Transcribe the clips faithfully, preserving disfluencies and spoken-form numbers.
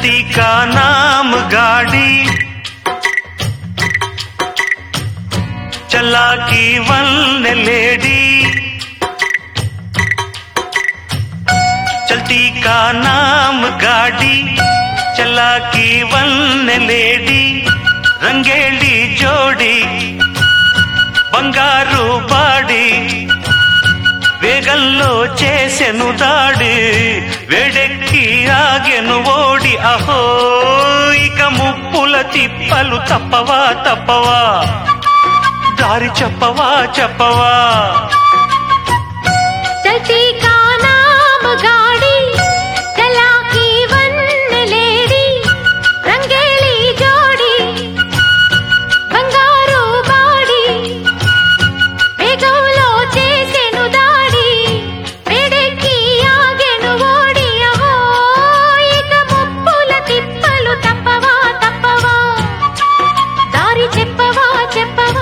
चलती का नाम गाड़ी चला की वन लेडी चलती का नाम गाड़ी चला की वन लेडी రంగేళి జోడి బంగారు బాడి వేగంలో చేసెను దాడి వేడెక్కి ఆగెను ఓడి అహో ఇక ముప్పుల తిప్పలు తప్పవా తప్పవా దారి చెప్పవా చెప్పవా చల్తీ కా నామ్ గాడి చలా కీ వన్ లేడీ రంగేళి జోడి బంగారు బాడి వేగంలో చేసెను దాడి వేడెక్కి ఆగెను ఓడి అహో ఇక ముప్పుల తిప్పలు తప్పవా తప్పవా దారి చెప్పవా చెప్పవా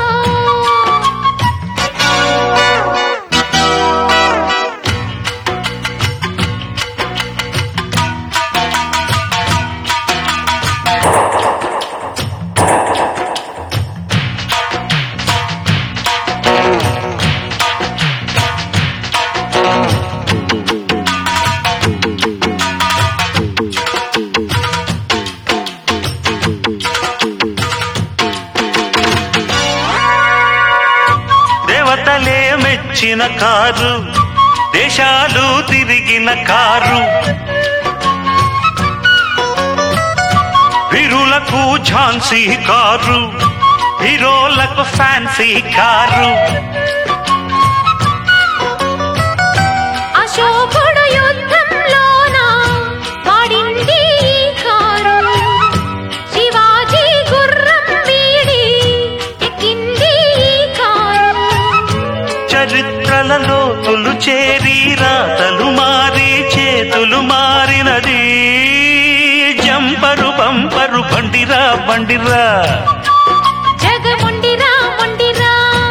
దేవతలే మెచ్చిన కారు దేశాలు తిరిగిన కారు వీరులకు ఝాన్సీ కారు హీరోలకు ఫ్యాన్సీ కారు అశోకుడు యుద్ధంలోన వాడింది ఈ కారు శివాజీ గుర్రం వీడి ఎక్కింది ఈ కారు చరిత్రలలో తులు చేరి రాతలు మారి చేతులు మారినది జంపరు బంపరు బండిరా బండిరా జగముండిరా ముండిరా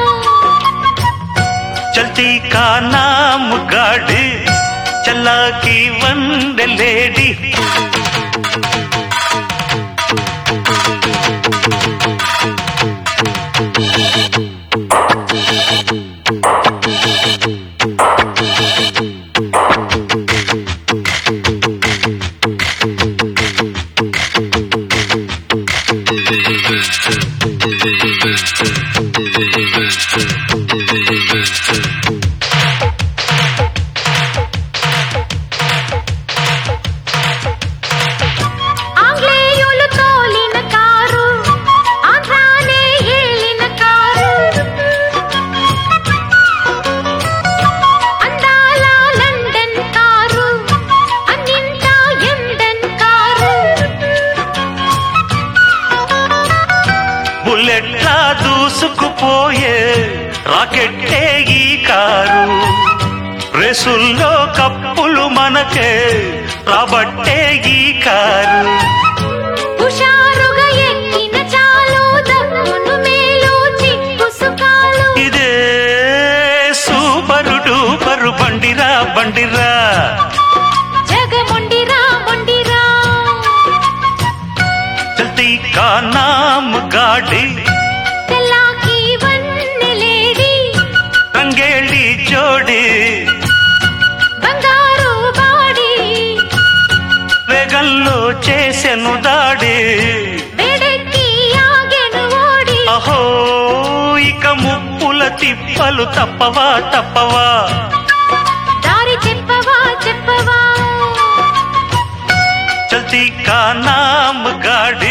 चलती का नाम गाड़ी चला की वन लेडी ఆంగ్లేయులు తోలిన కారు ఆంధ్రానే ఏలిన కారు అందాల లండన్ కారు అన్నింటా ఎండన్ కారు బుల్లెట్లా దూసుకుపోయే రాకెట్టే ఈ కారు రేసుల్లో కప్పులు మనకే రాబట్టే ఈ కారు హుషారుగా ఎక్కిన చాలు దక్కును మేలు చిక్కు సుఖాలు ఇదే సూపరు డూపరు బండిరా బండిరా జగముండిరా ముండిరా చల్తీ కా నామ్ గాడి చలా కీ వన్ లేడీ రంగేళి జోడి బంగారు బాడి వేగంలో చేసెను దాడి వేడెక్కి ఆగెను ఓడి అహో ఇక ముప్పుల తిప్పలు తప్పవా తప్పవా దారి చెప్పవా చెప్పవా చల్తీ కా నామ్ గాడి